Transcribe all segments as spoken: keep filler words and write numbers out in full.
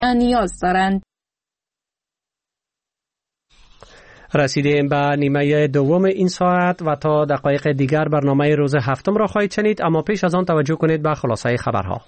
نیاز دارند. رسیدیم به نیمه دوم این ساعت و تا دقایق دیگر برنامه روز هفتم را خواهید شنید، اما پیش از آن توجه کنید به خلاصه خبرها.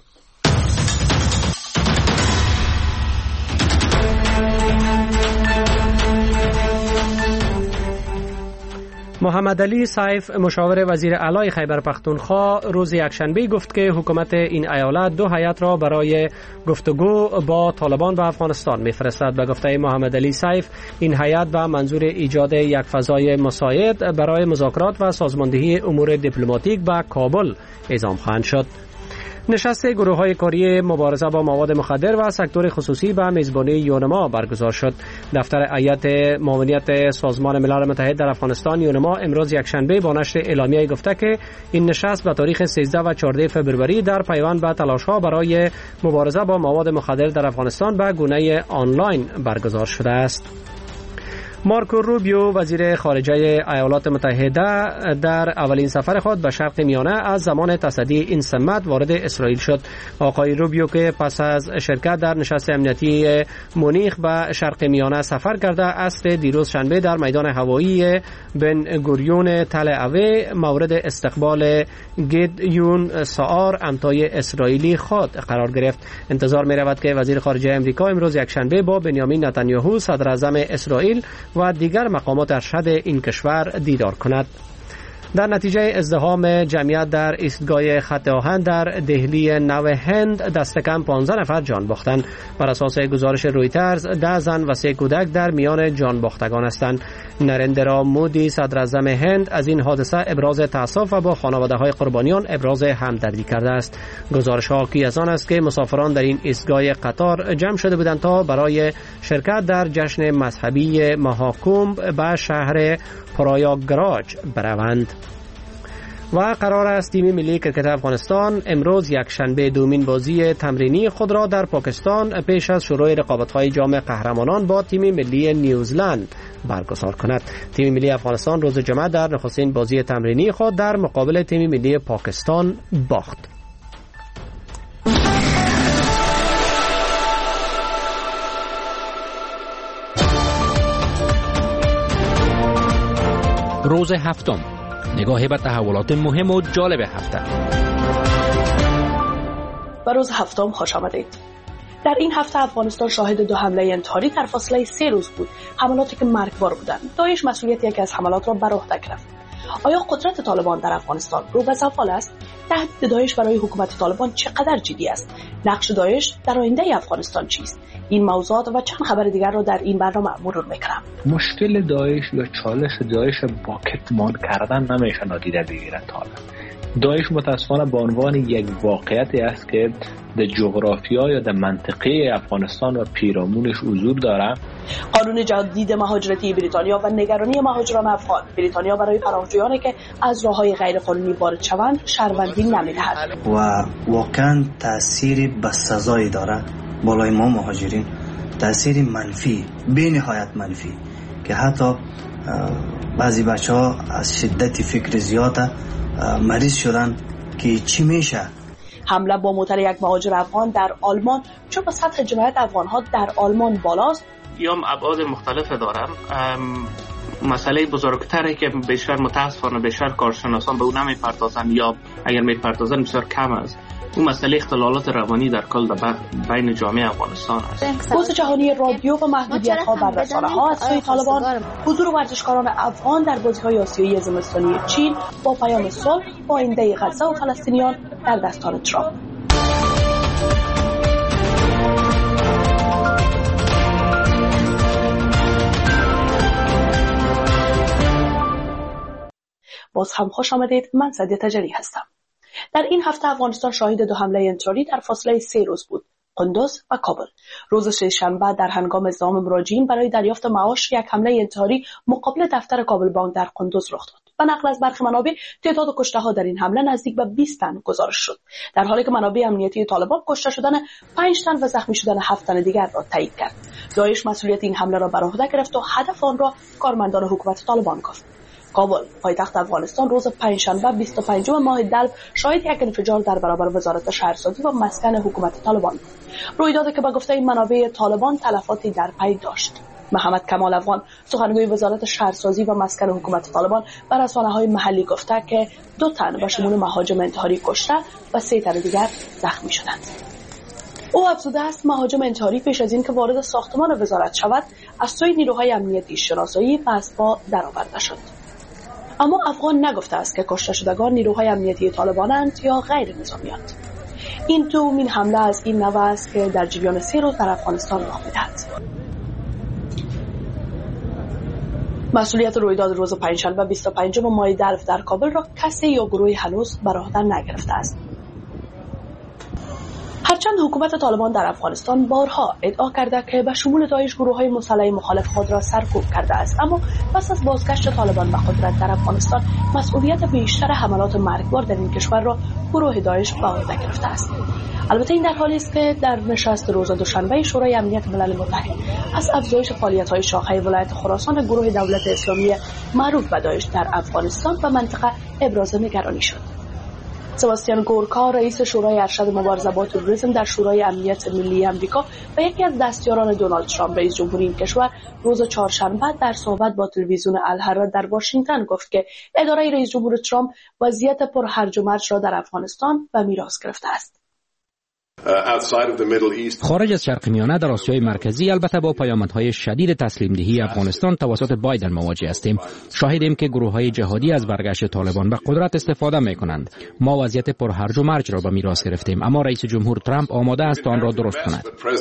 محمد علی سیف مشاور وزیر اعلی خیبر پختونخوا روز یکشنبه گفت که حکومت این ایالت دو هیئت را برای گفتگو با طالبان به افغانستان می‌فرستد. به گفته محمد علی سیف این هیئت به منظور ایجاد یک فضای مساعد برای مذاکرات و سازماندهی امور دیپلماتیک به کابل اعزام خواهند شد. نشست گروه‌های کاری مبارزه با مواد مخدر و سکتور خصوصی به میزبانی یونما برگزار شد. دفتر هیئت معاونیت سازمان ملل متحد در افغانستان یونما امروز یکشنبه با نشر اعلامیه گفته که این نشست به تاریخ سیزده و چهارده فوریه در پیوند به تلاش‌ها برای مبارزه با مواد مخدر در افغانستان به گونه آنلاین برگزار شده است. مارکو روبیو وزیر خارجه ایالات متحده در اولین سفر خود به شرق میانه از زمان تصدی این سمت وارد اسرائیل شد. آقای روبیو که پس از شرکت در نشست امنیتی مونیخ به شرق میانه سفر کرده عصر دیروز شنبه در میدان هوایی بن گوریون تل اویو مورد استقبال گیدیون سعار امتای اسرائیلی خود قرار گرفت. انتظار می رود که وزیر خارجه امریکا امروز یکشنبه با بنیامین نتانیاهو صدر اعظم اسرائیل و دیگر مقامات ارشد این کشور دیدار کند. در نتیجه ازدحام جمعیت در ایستگاه خط آهن در دهلی نو هند دست کم پانزده نفر جان باختند. بر اساس گزارش رویترز ده زن و سه کودک در میان جان باختگان هستند. نریندرا مودی صدر اعظم هند از این حادثه ابراز تأسف و با خانواده های قربانیان ابراز همدردی کرده است. گزارش ها حاکی از آن است که مسافران در این ایستگاه قطار جمع شده بودند تا برای شرکت در جشن مذهبی مهاکومب به شهر پرایاگراج بروند. و قرار است تیم ملی کرکت افغانستان امروز یکشنبه دومین بازی تمرینی خود را در پاکستان پیش از شروع رقابت‌های جام قهرمانان با تیم ملی نیوزلند برگزار کند. تیم ملی افغانستان روز جمعه در نخستین بازی تمرینی خود در مقابل تیم ملی پاکستان باخت. روز هفتم، نگاهی به تحولات مهم و جالب هفته. به روز هفتم خوش آمدید. در این هفته افغانستان شاهد دو حمله انتحاری در فاصله سه روز بود. حملاتی که مرگبار بودند. داعش مسئولیت یکی از حملات را بر عهده گرفت. آیا قدرت طالبان در افغانستان رو به زوال است؟ تهدید داعش برای حکومت طالبان چقدر جدی است؟ نقش داعش در آینده افغانستان چیست؟ این موضوعات و چند خبر دیگر را در این برنامه مرور میکنم. مشکل داعش یا چالش داعش با کتمان کردن نمیشه نادیده بگیرد. حالا داعش متاسفانه به عنوان یک واقعیتی است که در جغرافیا یا در منطقه افغانستان و پیرامونش حضور داره. قانون جدید مهاجرتی بریتانیا و نگرانی مهاجران افغان. بریتانیا برای پناهجویانی که از راههای غیرقانونی وارد شوند شهروندی نمیدهد و واقعا تأثیر بسزایی داره بالای ما مهاجرین، تأثیر منفی بی نهایت منفی که حتی بعضی بچه ها از شدت فکر زیاد مریض شدن که چی میشه. حمله با موتر یک مهاجر افغان در آلمان چون به سطح جمعیت افغان‌ها در آلمان بالاست. یا ابعاد مختلف دارم. مسئله بزرگتری که بیشتر متاسفانه بیشتر کارشناسان به اون نمیپردازن یا اگر میپردازن بسیار کم است، اون مسئله اختلالات روانی در کل در بین جامعه افغانستان است. بحث جهانی رادیو و محدودیت‌ها بر رسانه‌ها از سوی طالبان، حضور ورزشکاران افغان در بازی‌های آسیایی زمستانی چین با پیام صلح با آینده غزه و فلسطینیان در دستان ترامپ. باز هم خوش آمدید. من سعدیه تجری هستم. در این هفته افغانستان شاهد دو حمله انتحاری در فاصله سه روز بود. قندوز و کابل. روز سه‌شنبه در هنگام ازدحام مراجعین برای دریافت معاش یک حمله انتحاری مقابل دفتر کابل بانک در قندوز رخ داد. به نقل از برخی منابع تعداد کشته‌ها در این حمله نزدیک به بیست تن گزارش شد، در حالی که منابع امنیتی طالبان کشته شدن پنج تن و زخمی شدن هفت تن دیگر را تایید کرد. داعش مسئولیت این حمله را بر عهده گرفت و هدف آن را کارمندان حکومت طالبان گفت. کابل پایتخت افغانستان روز پنجشنبه بیست و پنجم ماه دلو شاهد یک انفجار در برابر وزارت شهرسازی و مسکن حکومت طالبان. رویدادی که به گفته منابع طالبان تلفاتی در پی داشت. محمد کمال افغان سخنگوی وزارت شهرسازی و مسکن حکومت طالبان بر رسانه‌های محلی گفته که دو تن به شمول مهاجم انتحاری کشته و سه تن دیگر زخمی شدند. او افزوده است مهاجم انتحاری پیش از این که وارد ساختمان وزارت شود از سوی نیروهای امنیتی شناسایی و اسباب درآورده شد. اما افغان نگفته است که کشته شدگان نیروهای امنیتی طالبانند یا غیر نظامی‌اند. این دومین حمله از این نوع است که در جریان سه روز در افغانستان رخ می‌دهد. مسئولیت رویداد روز پنجشنبه بیست و پنجم ماه دلو در کابل را کسی یا گروهی هنوز بر عهده نگرفته است. هرچند حکومت طالبان در افغانستان بارها ادعا کرده که به شمول داعش گروه‌های مسلح مخالف خود را سرکوب کرده است، اما پس از بازگشت طالبان به قدرت در افغانستان مسئولیت بیشتر حملات مرگبار در این کشور را گروه داعش به عهده گرفته است. البته این در حالی است که در نشست روز دوشنبه شورای امنیت ملل متحد از افزایش فعالیت‌های شاخه ولایت خراسان گروه دولت اسلامی معروف به داعش در افغانستان و منطقه ابراز نگرانی شد. سباستیان گورکا رئیس شورای ارشد مبارزه با تروریسم در شورای امنیت ملی آمریکا و یکی از دستیاران دونالد ترامپ رئیس جمهوری این کشور روز چهارشنبه در صحبت با تلویزیون الحرا در واشنگتن گفت که اداره رئیس جمهور ترامپ وضعیت پر هرج و مرج را در افغانستان به میراث گرفته است. خارج از شرق میانه در آسیای مرکزی البته با پیامدهای شدید تسلیم دهی افغانستان توسط بایدن مواجه هستیم. شاهدیم که گروه‌های جهادی از برگشت طالبان به قدرت استفاده می‌کنند. ما وضعیت پر هرج و مرج را به میراث گرفتیم، اما رئیس جمهور ترامپ آماده است آن را درست کند.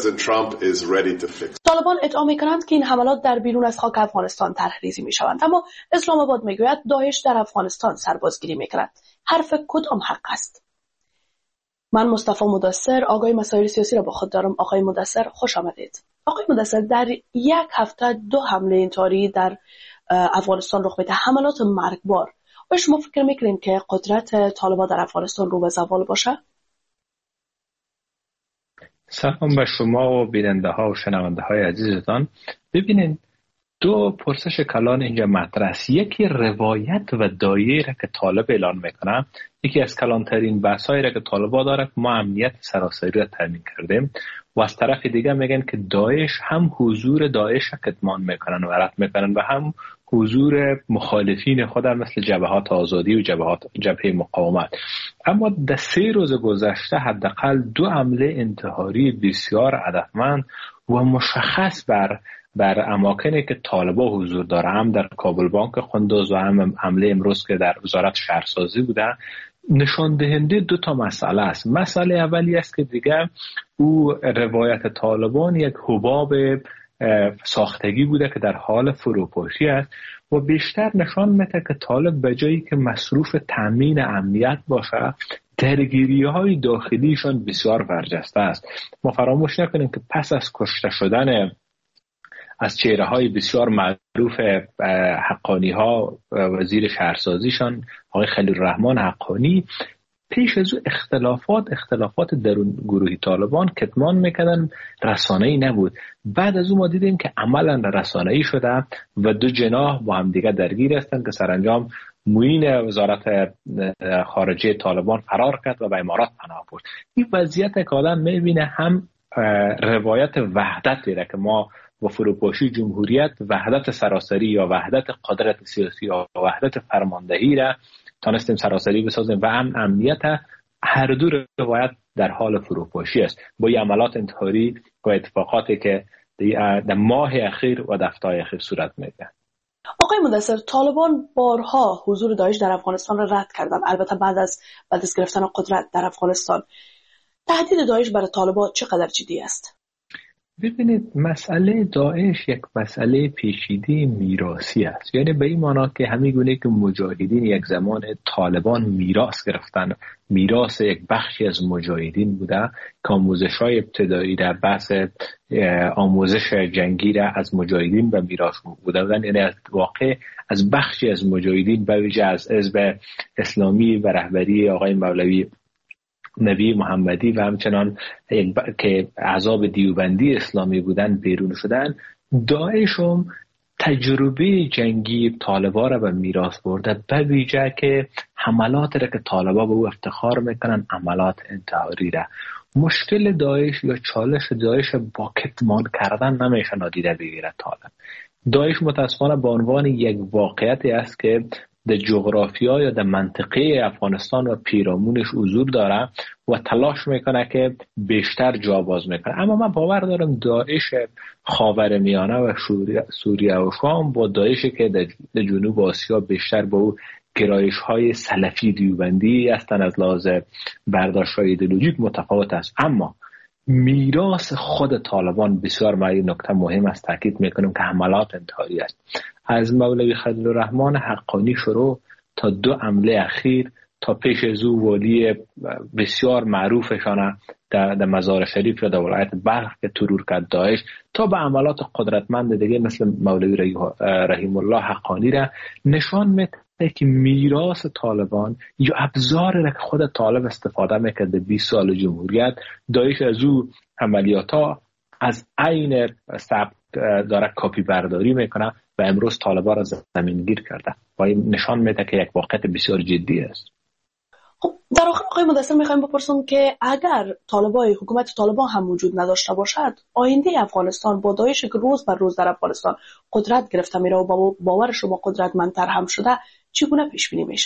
طالبان ادعا می‌کنند که این حملات در بیرون از خاک افغانستان طرح‌ریزی می‌شوند، اما اسلام آباد می‌گوید داعش در افغانستان سربازگیری می‌کند. حرف کدام حق است؟ من مصطفی مدثر آقای مسائل سیاسی را با خود دارم. آقای مدثر خوش آمدید. آقای مدثر، در یک هفته دو حمله انتحاری در افغانستان رخ میده، حملات مرگبار. آیا شما فکر میکنید که قدرت طالبان در افغانستان رو به زوال باشه؟ سلام به شما و بیننده ها و شنونده های عزیزتان. ببینید دو پرسش کلان اینجا مطرح است. یکی روایت و دایره که طالب اعلان میکنه، یکی از کلانترین بحثایی را که طالبا داره ما امنیت سراسری را تامین کردیم، و از طرف دیگه میگن که داعش هم حضور داعش را کتمان میکنن و رد میکنن و هم حضور مخالفین خود مثل جبهات آزادی و جبهات جبهه مقاومت. اما در سه روز گذشته حداقل دو حمله انتحاری بسیار هدفمند و مشخص بر بر اماکنی که طالبا حضور داره، هم در کابل بانک قندوز و هم حمله امروز که در وزارت شهرسازی بوده، نشان دهنده دو تا مسئله است. مسئله اولی است که دیگه او روایت طالبان یک حباب ساختگی بوده که در حال فروپاشی است و بیشتر نشان میده که طالب به جایی که مصروف تامین امنیت باشه، درگیری‌های داخلیشان بسیار برجسته است. ما فراموش نکنیم که پس از کشته شدن از چهره های بسیار معروف حقانی ها وزیر شهرسازیشان آقای خلیل الرحمن حقانی، پیش از او اختلافات اختلافات درون گروهی طالبان کتمان میکردن، رسانه‌ای نبود. بعد از او ما دیدیم که عملا رسانه‌ای شده و دو جناح با هم دیگه درگیر هستند که سرانجام معین وزارت خارجه طالبان فرار کرد و به امارات پناه برد. این وضعیت که آدم میبینه هم روایت وحدتی را که ما و فروپاشی جمهوریت، وحدت سراسری یا وحدت قدرت سیاسی یا وحدت فرماندهی را تانستیم سراسری بسازیم و هم امنیت، هر دو روایت در حال فروپاشی است با عملات انتحاری و اتفاقاتی که در ماه اخیر و دفتای اخیر صورت میگیرد. آقای مدثر، طالبان بارها حضور داعش در افغانستان را رد کردند، البته بعد از بعد از گرفتن قدرت در افغانستان. تهدید داعش برای طالبان چقدر جدی است؟ ببینید، مسئله داعش یک مسئله پیچیده میراثی است. یعنی به این معنا که همینگونه که مجاهدین یک زمان طالبان میراث گرفتن، میراث یک بخشی از مجاهدین بوده که آموزش‌های ابتدایی در بحث آموزش جنگی را از مجاهدین به میراث بوده بودن. یعنی از واقع از بخشی از مجاهدین به ویژه از حزب اسلامی و رهبری آقای مولوی نبی محمدی و همچنان که احزاب دیوبندی اسلامی بودن بیرون شدن. داعش هم تجربه جنگی طالبان را به میراث برده، به ویژه که حملاتی را که طالبان به او افتخار میکنن حملات انتحاری را. مشکل داعش یا چالش داعش با کتمان کردن نمیشه نادیده بگیره طالب. داعش متاسفانه به عنوان یک واقعیتی است که در جغرافیا یا در منطقه افغانستان و پیرامونش حضور داره و تلاش میکنه که بیشتر جا باز میکنه. اما من باور دارم داعش خاورمیانه و سوریه و شام با داعشی که در جنوب آسیا بیشتر با او گرایش های سلفی دیوبندی هستند از لحاظ برداشت های ایدئولوژیک متفاوت است. اما میراث خود طالبان بسیار معنی نکته مهم است تاکید میکنم که حملات انتحاری است. از مولوی خلیل الرحمن حقانی شروع تا دو حمله اخیر تا پیش از او والی بسیار معروفشان در مزار شریف یا در ولایت بلخ که ترور کرد داعش، تا به عملات قدرتمند دیگه مثل مولوی رحیم الله حقانی را نشان میده که میراث طالبان یا ابزار را که خود طالب استفاده میکرده بیست سال جمهوریت، داعش از او عملیاتا از عین ثبت داره کاپی برداری میکنه و امروز طالبان را زمینگیر کرده و این نشان میده که یک واقعیت بسیار جدی است. خب در آخر آقای مدثر میخوایم بپرسم که اگر طالبای حکومت طالبان هم وجود نداشته باشد، آینده افغانستان با داعش که روز بر روز در افغانستان قدرت گرفته میره و با باور شما قدرتمندتر هم شده، چگونه پیش بینی میشه؟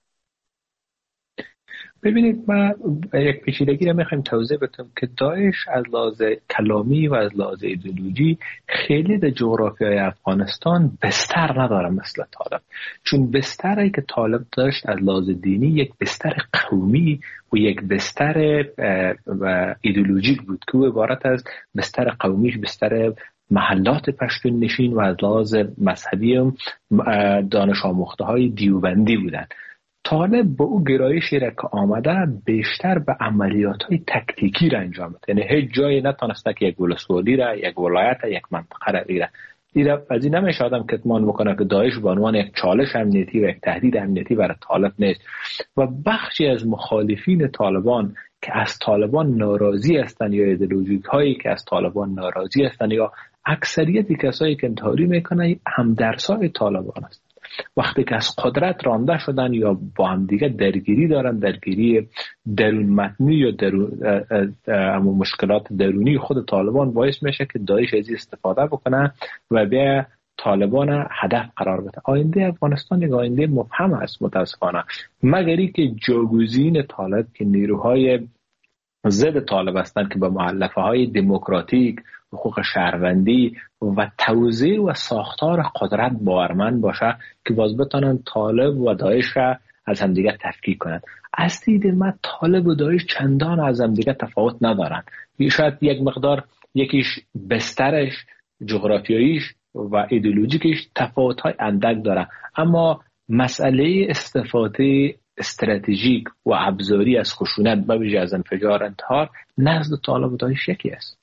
ببینید، ما یک پیچیدگی رو میخوایم توضیح بدم که داعش از لحاظ کلامی و از لحاظ ایدئولوژی خیلی در جغرافیای افغانستان بستر نداره مثل طالب. چون بستری که طالب داشت از لحاظ دینی یک بستر قومی و یک بستر ایدئولوژیک بود که عبارت از بستر قومیش بستر محلات پشتون نشین و از لحاظ مذهبی هم دانش آموخته های دیوبندی بودند. طالب با او گرایشی را که آمده بیشتر به عملیات های تکتیکی را انجام بده، یعنی هیچ جایی نتونسته که یک ولسوالی را، یک ولایت را، یک منطقه را ایره ایره از این نمیشه آدم کتمان بکنه که داعش به عنوان یک چالش امنیتی و یک تهدید امنیتی برای طالب نیست. و بخشی از مخالفین طالبان که از طالبان ناراضی هستند یا ایدئولوژیک هایی که از طالبان ناراضی هستند یا اکثریت کسایی که انتحاری میکنن همدرسای طالبان است. وقتی که از قدرت رانده شدن یا با هم دیگه درگیری دارن، درگیری درون متنی یا درون اما مشکلات درونی خود طالبان باعث میشه که داعش از استفاده بکنه و به طالبان هدف قرار بده. آینده افغانستان یک آینده مبهم است متاسفانه، مگری که جاگزین طالب که نیروهای ضد طالب هستند که به مؤلفه های دموکراتیک، حقوق شهروندی و توزیع و ساختار قدرت باورمند باشه که باز بتونن طالب و داعش را از هم دیگه تفکیک کنند. از دید من طالب و داعش چندان از هم دیگه تفاوت ندارن. شاید یک مقدار یکیش بسترش، جغرافیاییش و ایدئولوژیکش تفاوت‌های اندک داره، اما مسئله استفاده استراتژیک و ابزاری از خشونت به ویژه از انفجار انتحار نزد طالب و داعش یکی است.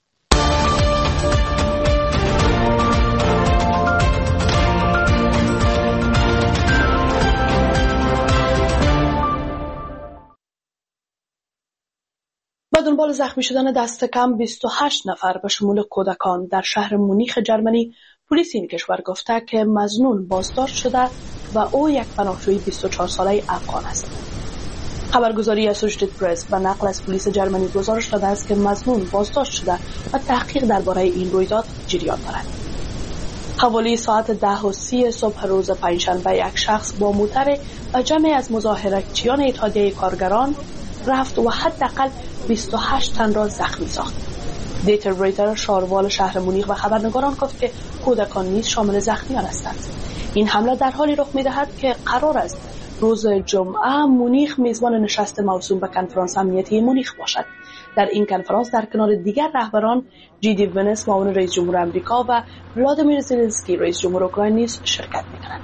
با دنبال زخمی شدن دست کم بیست و هشت نفر به شمول کودکان در شهر مونیخ جرمنی، پلیس این کشور گفته که مظنون بازداشت شده و او یک پناهجوی بیست و چهار ساله افغان است. خبرگزاری اسوشییتد پرس و نقل از پلیس جرمنی گزارش داده است که مظنون بازداشت شده و تحقیق درباره این رویداد جریان دارد. حوالی ساعت ده و سی صبح روز پنجشنبه یک شخص با موتر و جمعی از مظاهره‌چیان اتحادیه کارگران رفت و حداقل بیست و هشت تن را زخمی ساخت. دیتر بریتر شاروال شهر مونیخ و خبرنگاران گفت که کودکان نیز شامل زخمیان هستند. این حمله در حالی رخ می‌دهد که قرار است روز جمعه مونیخ میزبان نشست موسوم به کنفرانس امنیتی مونیخ باشد. در این کنفرانس در کنار دیگر رهبران جی دی ونس معاون رئیس جمهور آمریکا و ولادیمیر زلنسکی رئیس جمهور اوکراین نیز شرکت می‌کنند.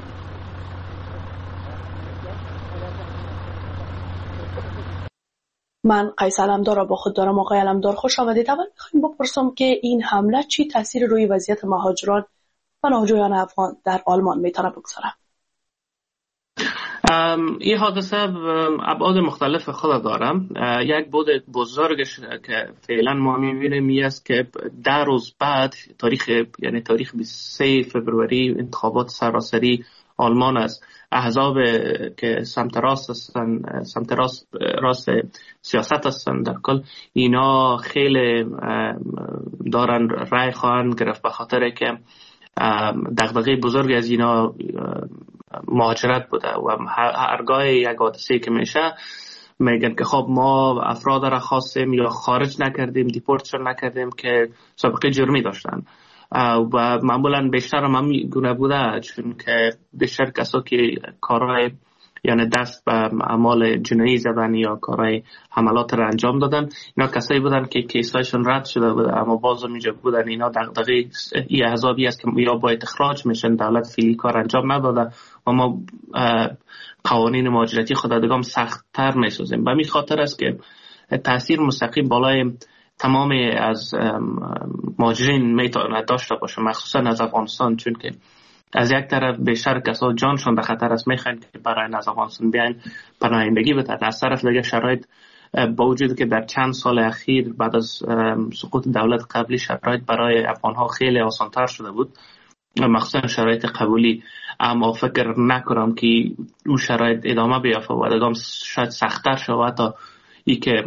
من قیس علمدار را با خود دارم. آقای علمدار خوش آمدید. اول می‌خوایم بپرسم که این حمله چی تاثیر روی وضعیت مهاجران و پناهجویان افغان در آلمان میتونه بگذاره؟ این حادثه ابعاد مختلف خود دارم. یک بود بزرگش که فعلا ما میبینیم این است که ده روز بعد تاریخ یعنی تاریخ بیست و سه فوریه انتخابات سراسری آلمان است. احزاب که سمت راست هستن، سمت راست راست سیاست هستن در کل، اینا خیلی دارن رای خواهند گرفت به خاطر که دغدغه بزرگ از اینا مهاجرت بوده و هرگاه یک حادثه که میشه میگن که خب ما افراد را خواستیم یا خارج نکردیم، دیپورتشون نکردیم که سابقه جرمی داشتن و معمولا بیشتر هم همین گونه بوده، چون که بیشتر کسا که کارهای یعنی دست به اعمال جنایی زدن یا کارهای حملات را انجام دادن، اینا کسایی بودن که کیسایشون رد شده بوده اما باز اینجا بودن. اینا دغدغه این احزابی است که یا باید اخراج میشن، دولت فعلی کار انجام نداده و ما قوانین مهاجرتی خود دیگه سخت‌تر میسازیم. به همین خاطر است که تاثیر مستقیم بالای تمام از مهاجرین میتونه داشته باشه، مخصوصا از افغانستان، چون که از یک طرف بیشتر کسا جانشون در خطر است، میخواین که برای از افغانستان بیاین پناهندگی بدن. از طرف دیگه شرایط با وجود که در چند سال اخیر بعد از سقوط دولت قبلی شرایط برای افغانها خیلی آسانتر شده بود، مخصوصا شرایط قبولی، اما فکر نکنم که اون شرایط ادامه بیافته و دیگه شاید سخت‌تر شود تا ای که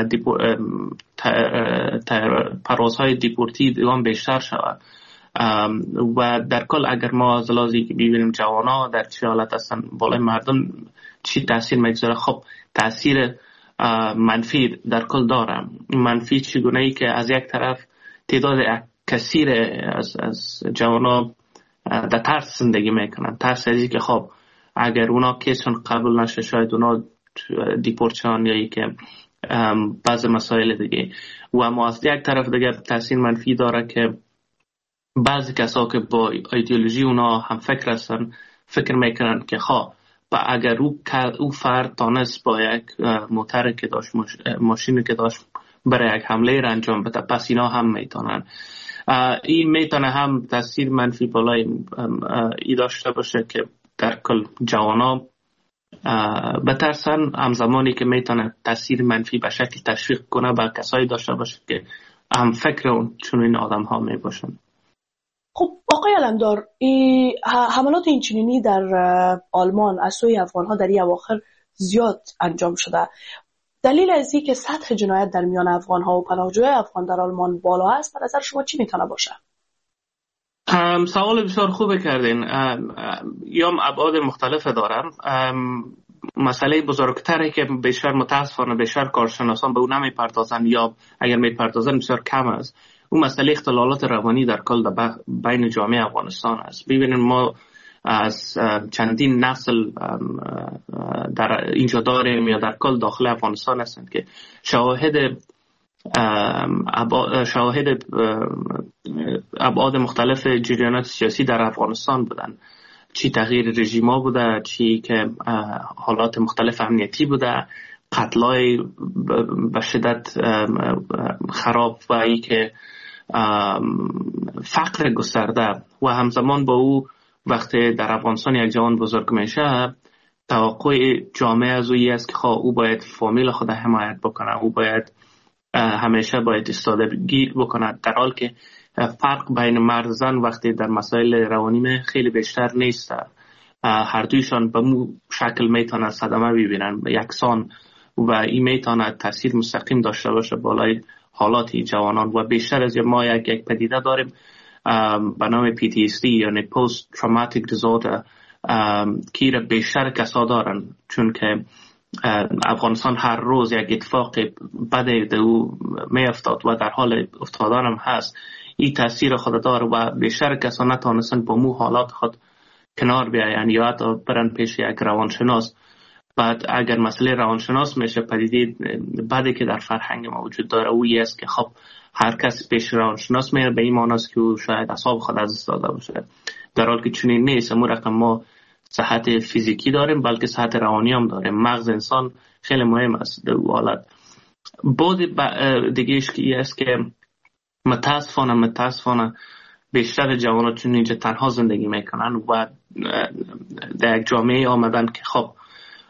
پروازهای دیپورتی دیگه بیشتر شود. و در کل اگر ما از لحاظی که ببینیم جوانا در چه حالت هستن، بالای مردم چی تاثیر میگذاره، خب تاثیر منفی در کل داره. منفی چگونه ای که از یک طرف تعداد کثیر از از جوانا در ترس زندگی میکنن، ترس از که خب اگر اونا کیسشون قبول نشه شاید اونا دیپورت شن یا ای که بعض مسائل دیگه. و اما از یک طرف دیگه تاثیر منفی داره که بعضی کسا که با ایدئولوژی اونا هم فکر هستن فکر میکنن که خواه با اگر او, او فرد تانست با یک موتر که داشت، ماشینی که داشت برای یک حمله را انجام بده، پس اینا هم میتونن. این میتونه هم تاثیر منفی بالای ای داشته باشه که در کل جوانا بترسن، همزمانی که میتونه تاثیر منفی به شکل تشویق کنه به کسایی داشته باشه که هم فکر اون چون این آدم ها می باشن. خب آقای علمدار، حملات اینچنینی در آلمان از سوی افغان ها در این اواخر زیاد انجام شده. دلیل از این که سطح جنایت در میان افغان ها و پناهجوی افغان در آلمان بالا است به نظر شما چی میتونه باشه؟ سوال بسیار خوبه کردین. یا ابعاد مختلف دارم. مسئله بزرگتری که بیشتر متاسفانه بیشتر کارشناسان به اون نمیپردازن یا اگر میپردازن بسیار کم است، اون مسئله اختلالات روانی در کل بین جامعه افغانستان است. ببینید ما از چندین نسل در اینجا داریم یا در کل داخل افغانستان هستند که شواهد شواهد ابعاد مختلف جریانات سیاسی در افغانستان بودن، چی تغییر رژیما بوده، چی که حالات مختلف امنیتی بوده، قتلای به شدت خراب و ای که فقر گسترده و همزمان با او وقتی در افغانستان یک جوان بزرگ میشه توقع جامعه از اویی است که خواه او باید فامیل خود حمایت بکنه، او باید همیشه باید استادگی بکنه، در حال که فرق بین مرد زن وقتی در مسائل روانی خیلی بیشتر نیست. هر دویشان به مو شکل میتونه صدمه ببینن یکسان و این میتونه تاثیر مستقیم داشته باشه بالای حالات جوانان. و بیشتر از ما یک یک پدیده داریم به نام پی تی اس دی یعنی پست تروماتیک دیزوردر که بیشتر کسا دارن، چون که افغانستان هر روز یک اتفاق بده در او می افتاد و در حال افتادن هم هست. این تاثیر خود داره و بیشتر کسا نتانستن با مو حالات خود کنار بیاین یا حتی برن پیش یک روانشناس. بعد اگر مسئله روانشناس میشه پدیده بعدی که در فرهنگ ما وجود داره اویی است که خب هر کس پیش روانشناس میره به این معنی است که او شاید اعصاب خود از دست داده باشه، در حالی که چنین نیست. اون رقم ما صحت فیزیکی داریم بلکه صحت روانی هم داریم. مغز انسان خیلی مهم است در اون حالت. بود دیگه ایش که است که متاسفانه متاسفانه بیشتر جوانان چون اینجا تنها زندگی میکنن و در یک جامعه آمدن که خب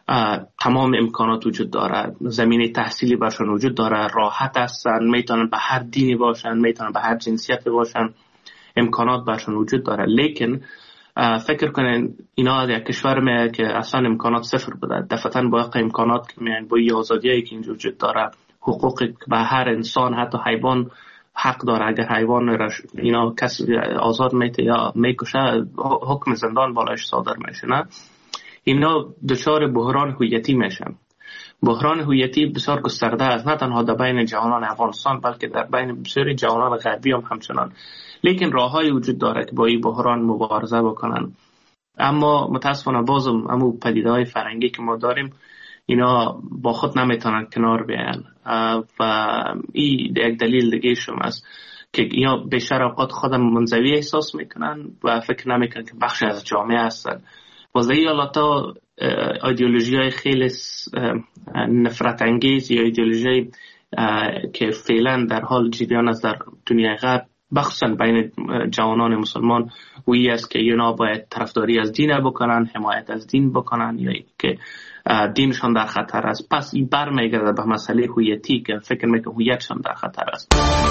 تمام امکانات وجود داره، زمینه تحصیلی برشان وجود داره، راحت هستن، میتونن به هر دینی باشن، میتونن به هر جنسیتی باشن، امکانات برشان وجود داره. لیکن فکر کنین اینا یک کشور میه که اصلا امکانات صفر بوده، دفعتاً با امکانات که میان با یازادیایی که اینجا وجود داره، حقوق به هر انسان حتی حیوان حق داره، اگر حیوان رش... اینا کسی آزاد میته یا میکشه حکم زندان بالایش صادر میشه، نه اینا دچار بحران هویتی میشن. بحران هویتی بسیار گسترده است، نه تنها در بین جوانان افغانستان بلکه در بین بسیاری جوانان غربی هم همچنان. لیکن راههای وجود داره که با این بحران مبارزه بکنن. اما متاسفانه بازم همو پدیده‌های فرهنگی که ما داریم اینا با خود نمیتونن کنار بیان و این یک دلیل دیگه شما است که اینا بیشتر اوقات خودم منزوی احساس میکنن و فکر نمیکنن که بخشی از جامعه هستن. واسه حالاتا ایدئولوژی های خیلی نفرت انگیز یا ایدئولوژی که فعلا در حال جریان است در دنیای غرب، بخصوصا بین جوانان مسلمان، وی است که اینا باید طرفداری از دین بکنن، حمایت از دین بکنن یا که دینشان در خطر است. پس این برمیگرده به مسئله هویتی که فکر میکنه هویتشان در خطر است.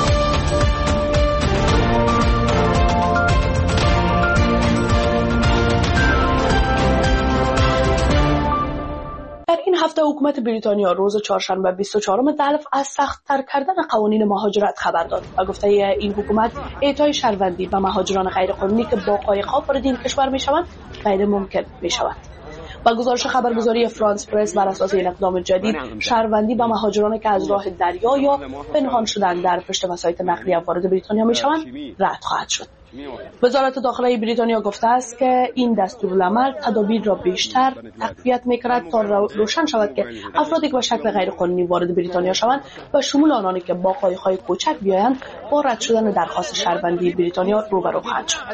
در این هفته حکومت بریتانیا روز چهارشنبه بیست و چهارم دلف از سخت‌تر کردن قوانین مهاجرت خبر داد و گفته این حکومت اعطای شهروندی به مهاجران غیرقانونی که با قایق‌ها وارد این کشور میشوند غیر ممکن میشود. با گزارش خبرگزاری فرانس پرس بر اساس این اقدام جدید، شهروندی به مهاجرانی که از راه دریا یا پنهان شدن در پشت وسایط نقلیه وارد بریتانیا میشوند رد خواهد شد. وزارت داخلی بریتانیا گفته است که این دستورالعمل تدابیر را بیشتر تقویت می‌کند تا روشن شود که افرادی که به شکل غیرقانونی وارد بریتانیا شوند و شمول آنانی که با قایق‌های کوچک بیایند با رد شدن درخواست شهروندی بریتانیا روبرو خواهند شد.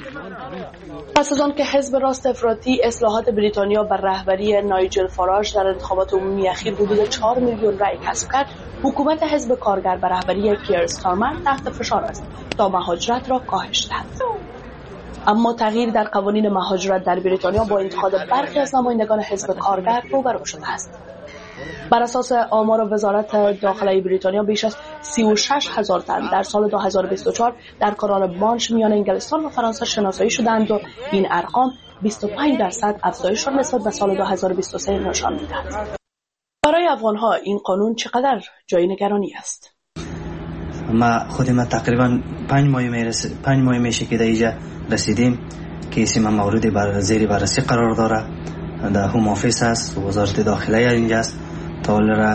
پس از آن که حزب راست افراطی اصلاحات بریتانیا بر رهبری نایجل فاراژ در انتخابات عمومی اخیر حدود چهار میلیون رای کسب کرد، حکومت حزب کارگر بر رهبری کیر استارمر تحت فشار است تا مهاجرت را کاهش دهد. اما تغییر در قوانین مهاجرت در بریتانیا با انتقاد برخی از نمایندگان حزب کارگر روبرو شده است. بر اساس آمار وزارت داخلی بریتانیا بیش از سی و شش هزار تن در سال دو هزار و بیست و چهار در کانال مانش میان انگلستان و فرانسه شناسایی شدند و این ارقام بیست و پنج درصد افزایش را نسبت به سال دو هزار و بیست و سه نشان می‌دهد. برای افغان‌ها این قانون چقدر جای نگرانی است؟ ما خود ما تقریبا پنج ماه میرسه پنج ماه میشه که در اینجا رسیدیم که اسم مورد بر زیر بررسی قرار داره. در هوم آفیس است، وزارت داخله اینجاست. تا حالا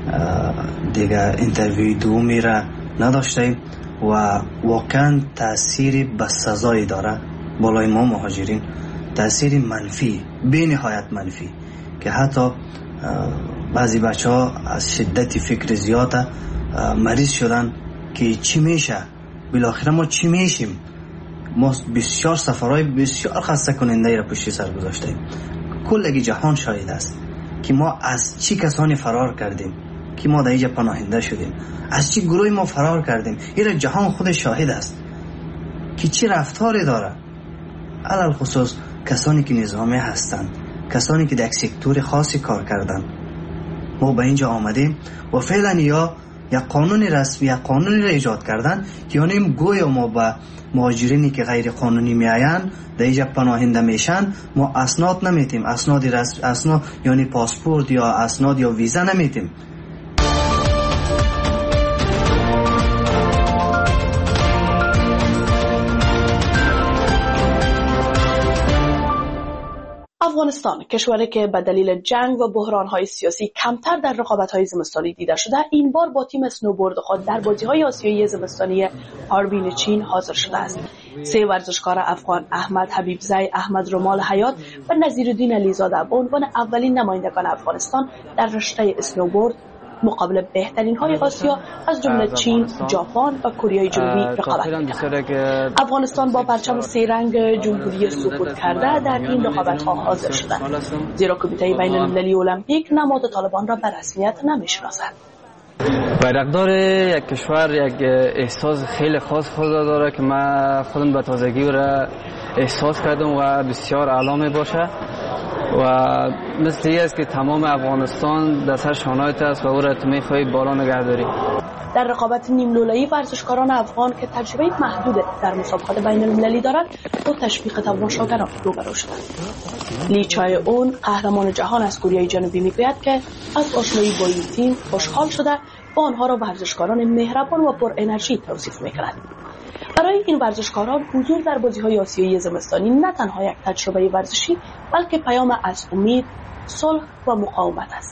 دیگه اینترویو دومی را نداشتیم و واقعا تاثیر بسزایی داره بالای ما مهاجرین، تاثیر منفی، بی نهایت منفی که حتی بعضی بچه ها از شدت فکر زیاد مریض شدن که چی میشه، بالاخره ما چی میشیم. ما بسیار سفرهای بسیار خسته کننده را پشت سر گذاشتیم. کل جهان شاهد است که ما از چی کسانی فرار کردیم که ما در اینجا پناهنده شدیم، از چی گروه ما فرار کردیم. این جهان خود شاهد است که چی رفتاری داره. علل خصوص کسانی که نظامی هستند، کسانی که در یک سکتور خاصی کار کردن. ما به اینجا آمدیم و فعلا یا یک قانون رسمی، یک قانونی را ایجاد کردن یعنی گویا ما به مهاجرینی که غیر قانونی میآیند در اینجا پناهنده میشن ما اسناد نمیتیم، اسناد رسمی، اسناد یعنی پاسپورت یا اسناد یا ویزا نمیتیم. افغانستان، کشوری که به دلیل جنگ و بحران‌های سیاسی کمتر در رقابت‌های زمستانی دیده شده، این بار با تیم اسنوبورد خود در بازی‌های آسیایی زمستانی هاربین چین حاضر شده است. سه ورزشکار افغان، احمد حبیبزی، احمد رمال حیات و نظیرالدین علیزاده به عنوان اولین نمایندگان افغانستان در رشته اسنوبورد مقابل بهترین های آسیا از جمله چین، ژاپن و کره جنوبی رقابت می‌کند. افغانستان با پرچم سه رنگ جمهوری سقوط کرده در این رقابت‌ها حاضر شدند، زیرا کمیته بین‌المللی المپیک نماد طالبان را به رسمیت نمی‌شناسد. بیرقدار یک کشور یک احساس خیلی خاص خود داره که من خودم به تازگی را احساس کردم و بسیار اعلی می باشه. و مثل این است که تمام افغانستان در سر شانه‌ات است و او را تو می‌خواهی بالا نگه داری. در رقابت نیم لوله‌ای ورزشکاران افغان که تجربه محدود در مسابقات بین المللی دارند با تشویق تماشاگران روبرو شدند. لی چای اون قهرمان جهان از کره جنوبی میگوید که از آشنایی با این تیم خوشحال شده و آنها را ورزشکاران مهربان و پر انرژی توصیف می‌کند. برای این ورزشکاران حضور در بازی‌های آسیایی زمستانی نه تنها یک تجربه ورزشی بلکه پیام از امید، صلح و مقاومت است.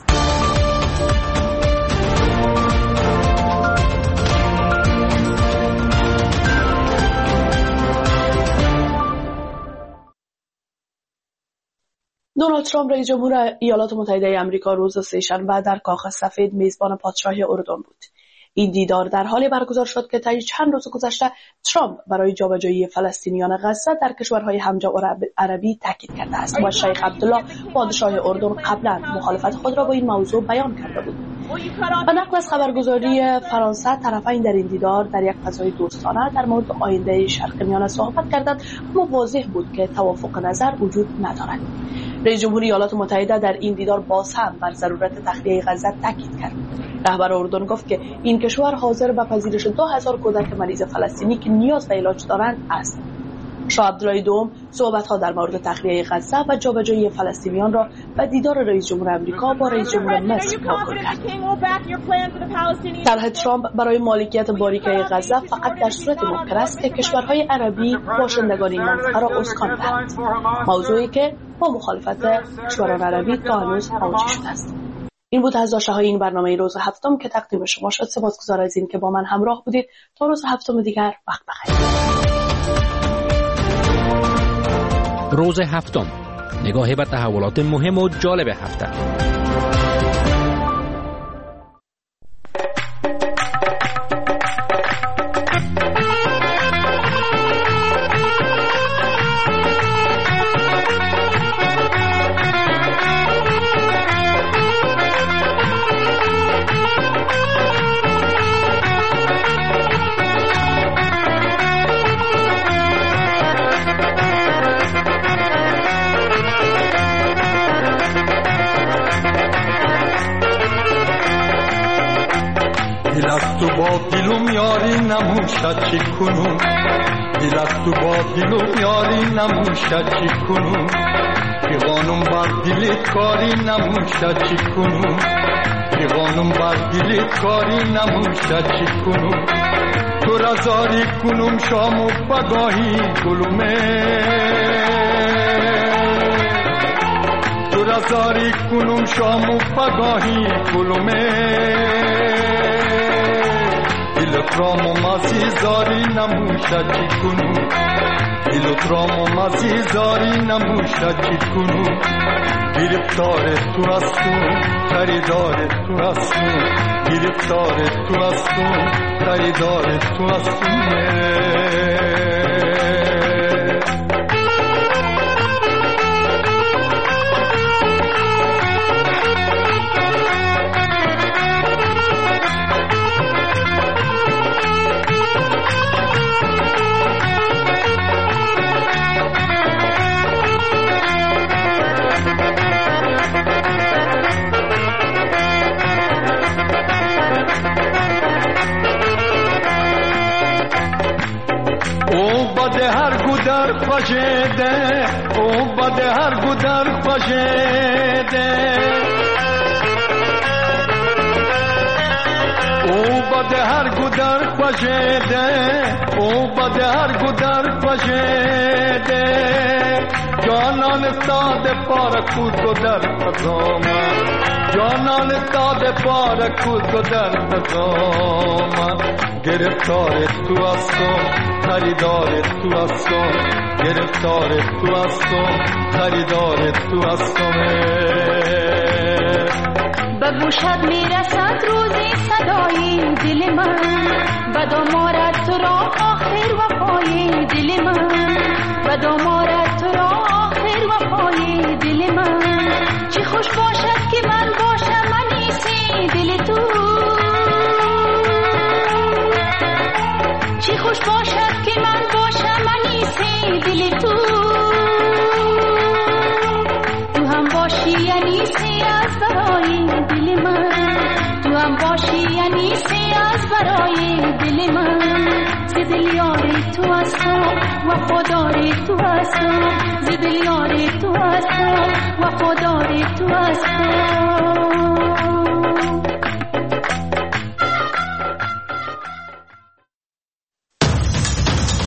دونالد ترامپ رئیس جمهور ایالات متحده آمریکا روز سه‌شنبه در کاخ سفید میزبان پادشاه اردن بود. این دیدار در حالی برگزار شد که طی چند روز گذشته ترامپ برای جابجایی فلسطینیان غزه در کشورهای همجا عربی تاکید کرده است و شیخ عبدالله پادشاه اردن قبلا مخالفت خود را با این موضوع بیان کرده بود. به نقل از خبرگزاری فرانسه، طرفین در این دیدار در یک فضای دوستانه در مورد آینده شرق میانه صحبت کردند، اما واضح بود که توافق نظر وجود ندارد. رئیس جمهور ایالات متحده در این دیدار باز هم بر ضرورت تخلیه غزه تاکید کرد. رهبر اردن گفت که این کشور حاضر به پذیرش دو هزار کودک مریض فلسطینی که نیاز به علاج دارند است. شاه عبدالله دوم صحبت‌ها در مورد تخلیه غزه و جابجایی فلسطینیان را به دیدار رئیس جمهور آمریکا با رئیس جمهور مصر موکول کرد. طرح ترامپ برای مالکیت باریکه غزه فقط در صورت ممکن است که کشورهای عربی باشندگان این منطقه را اسکان دهند، موضوعی که با مخالفت کشوران عربی تا هنوز مواجه شده است. این بود از داشته های این برنامه روز هفتم که تقدیم شما شد. سپاسگزار از این که با من همراه بودید. تا روز هفتم دیگر وقت بخیر. روز هفتم، نگاهی به تحولات مهم و جالب هفته. تو با دلم یاری نموشد چی کنم، دل از تو با دلم یاری نموشد چی کنم، پیغانم بر دلت کاری نموشد چی کنم، پیغانم بر دلت کاری نموشد چی کنم، تو را زاری کنم شام و بگاهی گلومه، تو را زاری کنم شام و بگاهی گلومه، دلت را ممازی زاری نموشد چی کنم، دلت را ممازی زاری نموشد چی کنم، گرفتار تو هستم خریدار تو هستم، گرفتار تو هستم خریدار تو هستم. هر گودر خوشیده او بده هر گودر خوشیده او بده هر گودر خوشیده او بده هر گودر خوشیده جانان استاد پار کود و در قضامه جانان استاد پار کود و در قضامه گرفتار تو هستم خریدار تو هستم گرفتار تو هستم خریدار تو هستم. به گوشت میرسد روزی صدای دل من به دامارت تو را آخر وفای دل من به دامارت تو را آخر وفای دل من چی خوش باشد که من باشم انیسی دل تو چی خوش باشد که من باشم انیسی دل تو تو هم هستم وفادار تو هستم ز دل یار تو هستم وفادار تو هستم